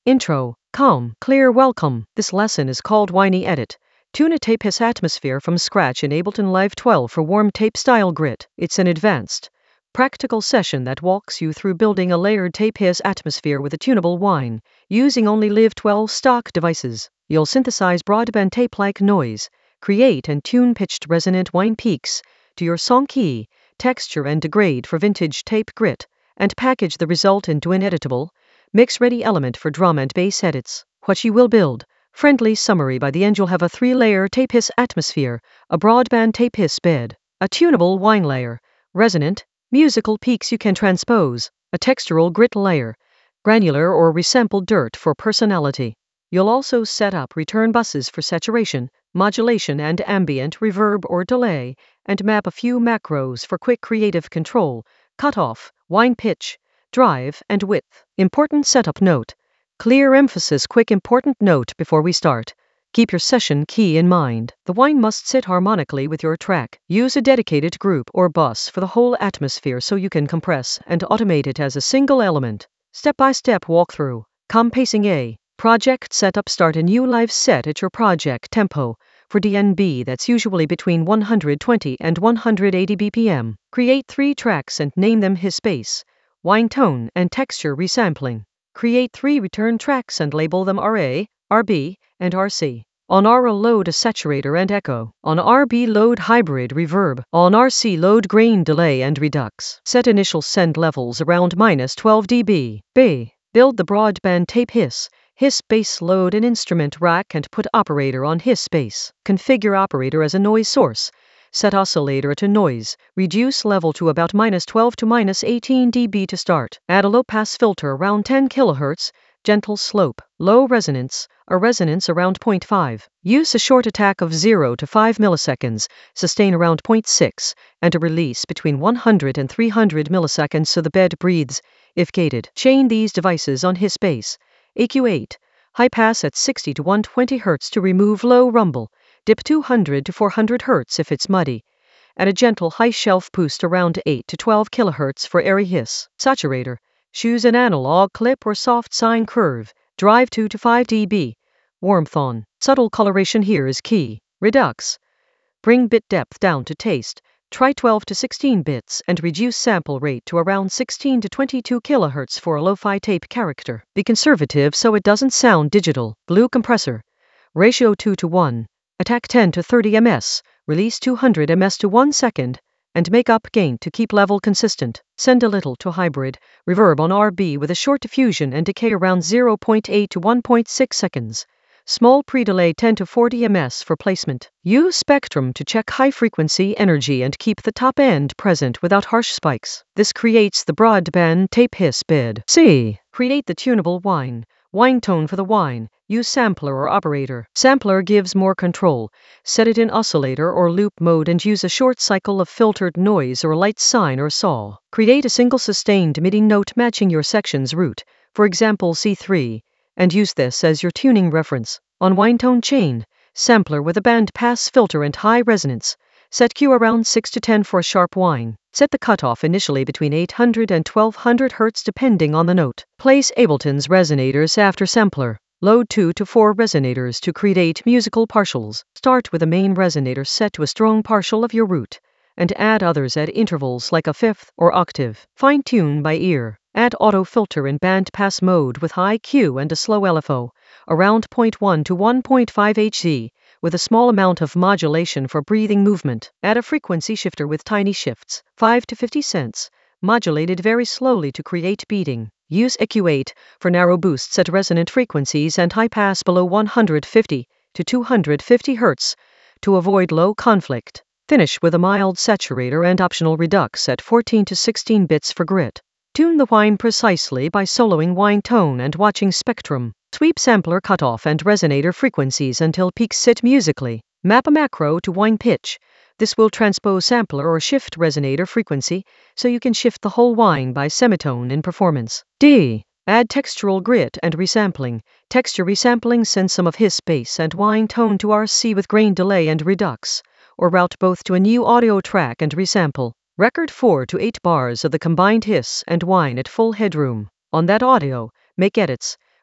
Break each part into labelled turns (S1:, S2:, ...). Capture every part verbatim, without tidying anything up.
S1: Intro. Calm, clear welcome. This lesson is called Whiny Edit. Tune a tape hiss atmosphere from scratch in Ableton Live twelve for warm tape style grit. It's an advanced, practical session that walks you through building a layered tape hiss atmosphere with a tunable whine, using only Live twelve stock devices. You'll synthesize broadband tape-like noise, create and tune pitched resonant whine peaks to your song key, texture and degrade for vintage tape grit, and package the result into an editable, mix-ready element for drum and bass edits. What you will build. Friendly summary: by the end you'll have a three-layer tape hiss atmosphere, a broadband tape hiss bed, a tunable whine layer, resonant, musical peaks you can transpose, a textural grit layer, granular or resampled dirt for personality. You'll also set up return buses for saturation, modulation and ambient reverb or delay, and map a few macros for quick creative control, cutoff, whine pitch, drive, and width. Important setup note. Clear emphasis. Quick important note before we start. Keep your session key in mind. The whine must sit harmonically with your track. Use a dedicated group or bus for the whole atmosphere so you can compress and automate it as a single element. Step-by-step walkthrough. Com pacing A. Project setup. Start a new live set at your project tempo. For D N B, that's usually between one hundred twenty and one hundred eighty B P M. Create three tracks and name them hiss bass, whine tone, and texture resampling. Create three return tracks and label them R A, R B, and R C. On R A, load a saturator and echo. On R B, load hybrid reverb. On R C, load grain delay and redux. Set initial send levels around minus twelve decibels. B. Build the broadband tape hiss. Hiss bass. Load an instrument rack and put operator on hiss bass. Configure operator as a noise source. Set oscillator to noise. Reduce level to about minus twelve to minus eighteen decibels to start. Add a low-pass filter around ten kilohertz. Gentle slope. Low resonance. A resonance around zero point five. Use a short attack of zero to five milliseconds. Sustain around zero point six. And a release between one hundred and three hundred milliseconds so the bed breathes, if gated. Chain these devices on hiss bass. A Q eight. High pass at sixty to one hundred twenty hertz to remove low rumble. Dip two hundred to four hundred hertz if it's muddy. Add a gentle high shelf boost around eight to twelve kilohertz for airy hiss. Saturator. Choose an analog clip or soft sine curve. Drive two to five decibels. Warmth on. Subtle coloration here is key. Redux. Bring bit depth down to taste. Try twelve to sixteen bits and reduce sample rate to around sixteen to twenty-two kilohertz for a lo-fi tape character. Be conservative so it doesn't sound digital. Blue compressor. Ratio two to one. Attack ten to thirty meters. Release two hundred meters to one second. And make up gain to keep level consistent. Send a little to hybrid reverb on R B with a short diffusion and decay around zero point eight to one point six seconds. Small pre-delay ten to forty meters for placement. Use spectrum to check high frequency energy and keep the top end present without harsh spikes. This creates the broadband tape hiss bed. C. Create the tunable whine. Whine tone for the whine. Use sampler or operator. Sampler gives more control. Set it in oscillator or loop mode and use a short cycle of filtered noise or light sine or saw. Create a single sustained MIDI note matching your section's root, for example C three, and use this as your tuning reference. On whine tone chain, sampler with a band pass filter and high resonance. Set Q around six to ten for a sharp whine. Set the cutoff initially between eight hundred and twelve hundred hertz depending on the note. Place Ableton's resonators after sampler. Load two to four resonators to create musical partials. Start with a main resonator set to a strong partial of your root, and add others at intervals like a fifth or octave. Fine-tune by ear. Add auto filter in band pass mode with high Q and a slow L F O, around zero point one to one point five hertz, with a small amount of modulation for breathing movement. Add a frequency shifter with tiny shifts, five to fifty cents, modulated very slowly to create beating. Use E Q eight for narrow boosts at resonant frequencies and high pass below one hundred fifty to two hundred fifty hertz to avoid low conflict. Finish with a mild saturator and optional redux at fourteen to sixteen bits for grit. Tune the whine precisely by soloing whine tone and watching spectrum. Sweep sampler cutoff and resonator frequencies until peaks sit musically. Map a macro to whine pitch. This will transpose sampler or shift resonator frequency, so you can shift the whole whine by semitone in performance. D. Add textural grit and resampling. Texture resampling sends some of hiss bass and whine tone to R C with grain delay and redux, or route both to a new audio track and resample. Record four to eight bars of the combined hiss and whine at full headroom. On that audio, make edits.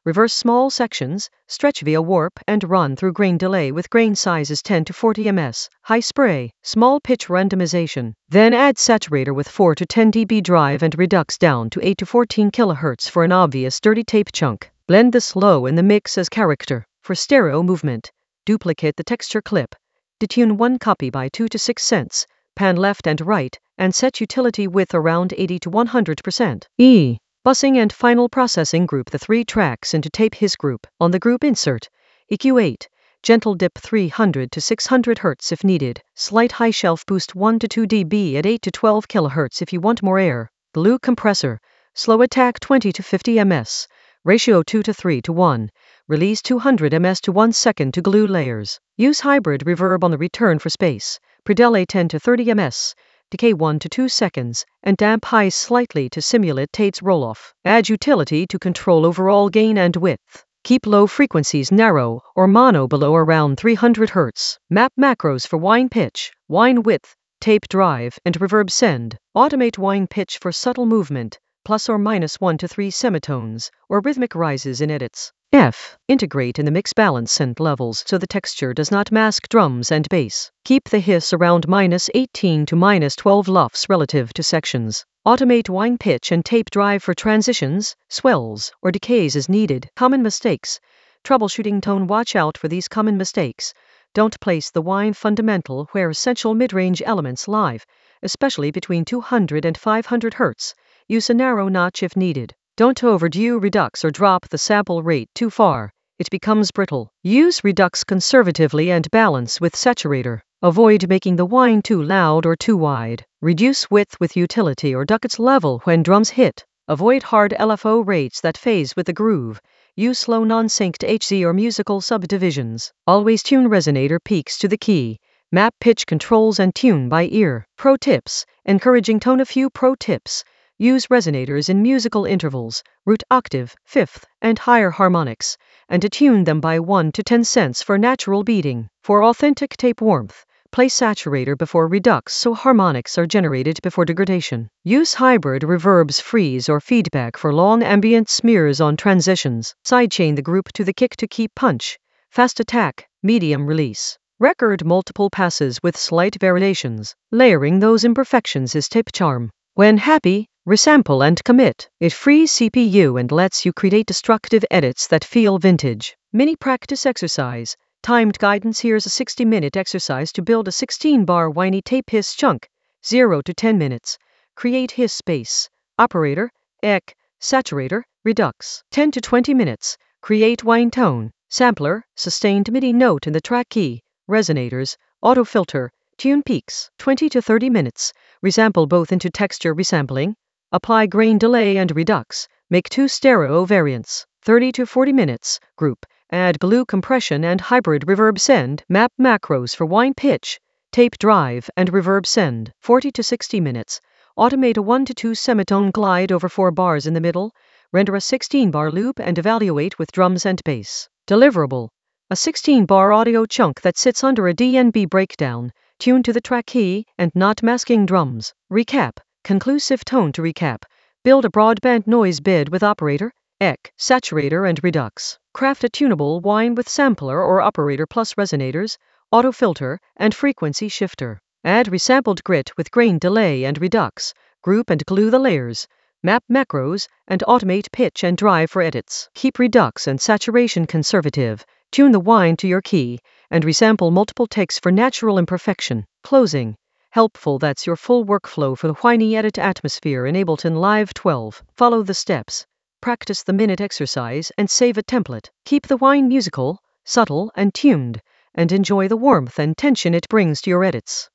S1: Reverse small sections, stretch via warp and run through grain delay with grain sizes ten to forty millimeters. High spray, small pitch randomization. Then add saturator with four to ten decibels drive and redux down to eight to fourteen kilohertz for an obvious dirty tape chunk. Blend this low in the mix as character. For stereo movement, duplicate the texture clip. Detune one copy by two to six cents. Pan left and right, and set utility width around eighty to one hundred percent. E. Bussing and final processing. Group the three tracks into tape his group. On the group insert, E Q eight. Gentle dip three hundred to six hundred hertz if needed. Slight high shelf boost one to two decibels at eight to twelve kilohertz if you want more air. Glue compressor. Slow attack twenty to fifty millimeters. Ratio two to three to one. Release two hundred millimeters to one second to glue layers. Use hybrid reverb on the return for space. Predelay ten to thirty millimeters. Decay one to two seconds, and damp highs slightly to simulate Tate's roll-off. Add utility to control overall gain and width. Keep low frequencies narrow or mono below around three hundred hertz. Map macros for whine pitch, whine width, tape drive, and reverb send. Automate whine pitch for subtle movement, plus or minus one to three semitones, or rhythmic rises in edits. F. Integrate in the mix balance scent levels so the texture does not mask drums and bass. Keep the hiss around minus eighteen to minus twelve lufs relative to sections. Automate whine pitch and tape drive for transitions, swells, or decays as needed. Common mistakes. Troubleshooting tone. Watch out for these common mistakes. Don't place the whine fundamental where essential mid-range elements live, especially between two hundred and five hundred hertz. Use a narrow notch if needed. Don't overdo redux or drop the sample rate too far. It becomes brittle. Use redux conservatively and balance with saturator. Avoid making the whine too loud or too wide. Reduce width with utility or duck its level when drums hit. Avoid hard L F O rates that phase with the groove. Use slow non-synced H Z or musical subdivisions. Always tune resonator peaks to the key. Map pitch controls and tune by ear. Pro tips. Encouraging tone. A few pro tips. Use resonators in musical intervals, root octave, fifth, and higher harmonics, and attune them by one to ten cents for natural beating. For authentic tape warmth, place saturator before redux so harmonics are generated before degradation. Use hybrid reverbs, freeze, or feedback for long ambient smears on transitions. Sidechain the group to the kick to keep punch. Fast attack, medium release. Record multiple passes with slight variations. Layering those imperfections is tape charm. When happy, resample and commit. It frees C P U and lets you create destructive edits that feel vintage. Mini practice exercise. Timed guidance. Here's a sixty minute exercise to build a sixteen bar whiny tape hiss chunk. zero to ten minutes. Create hiss space. Operator, E C, saturator, redux. ten to twenty minutes. Create whine tone. Sampler, sustained MIDI note in the track key. Resonators, auto filter, tune peaks. twenty to thirty minutes. Resample both into texture resampling. Apply grain delay and redux. Make two stereo variants. thirty to forty minutes. Group. Add glue compression and hybrid reverb send. Map macros for whine pitch, tape drive, and reverb send. forty to sixty minutes. Automate a one to two semitone glide over four bars in the middle. Render a sixteen bar loop and evaluate with drums and bass. Deliverable. A sixteen bar audio chunk that sits under a D N B breakdown, tuned to the track key and not masking drums. Recap. Conclusive tone to recap. Build a broadband noise bid with operator, E C, saturator, and redux. Craft a tunable whine with sampler or operator plus resonators, auto filter, and frequency shifter. Add resampled grit with grain delay and redux. Group and glue the layers. Map macros, and automate pitch and drive for edits. Keep redux and saturation conservative. Tune the whine to your key, and resample multiple takes for natural imperfection. Closing. Helpful. That's your full workflow for the whiny edit atmosphere in Ableton Live twelve. Follow the steps. Practice the minute exercise and save a template. Keep the whine musical, subtle, and tuned, and enjoy the warmth and tension it brings to your edits.